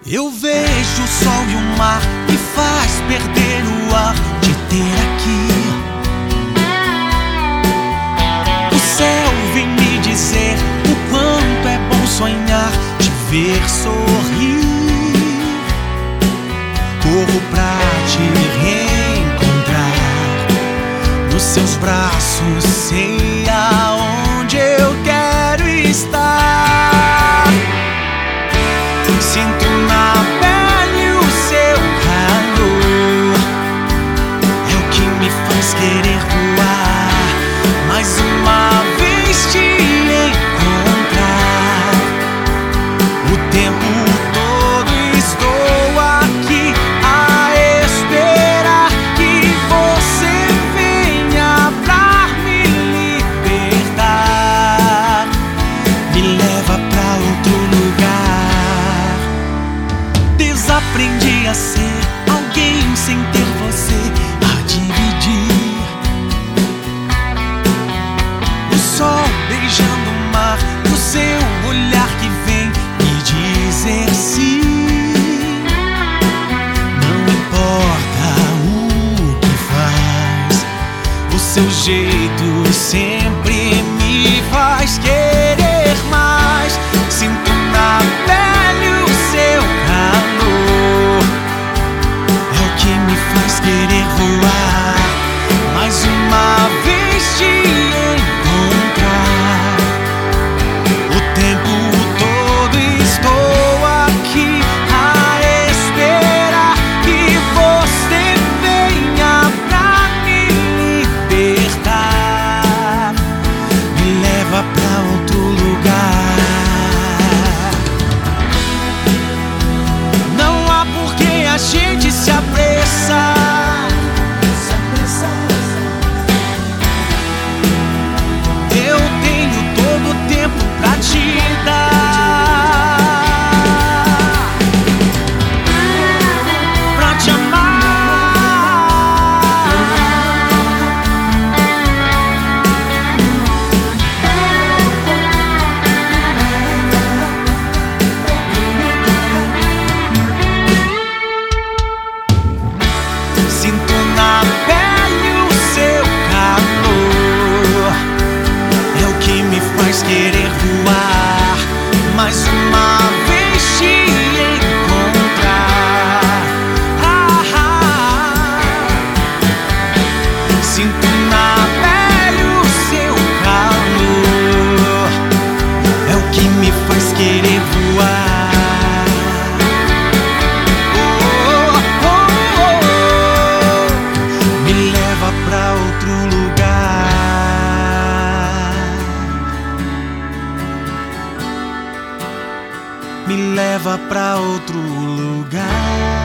Eu vejo o sol e o mar, me faz perder o ar de ter aqui. O céu vem me dizer o quanto é bom sonhar, te ver sorrir. Corro pra te reencontrar, nos seus braços sei aonde eu quero estar. Sinto na pele o seu calor, é o que me faz querer voar, mais uma vez te encontrar. O tempo todo estou aqui a esperar que você venha pra me libertar, me leva pra outro lugar. Desaprendi a ser alguém sem ter você a dividir. O sol beijando o mar, o seu olhar que vem me dizer sim. Não importa o que faz, o seu jeito sempre me faz querer mais. Sinto na pele o seu calor, é o que me faz querer voar, mais uma vez te encontrar. O tempo todo estou aqui a esperar que você venha pra me libertar, me leva pra outro lugar. Não há por que a gente se apressar. Eu tenho todo o tempo pra te dar, pra te amar. Sinto na pele o seu calor, é o que me faz querer voar, mais uma vez te encontrar. Sinto na pele o seu calor, é o que me faz querer voar. Me leva pra outro lugar, me leva pra outro lugar.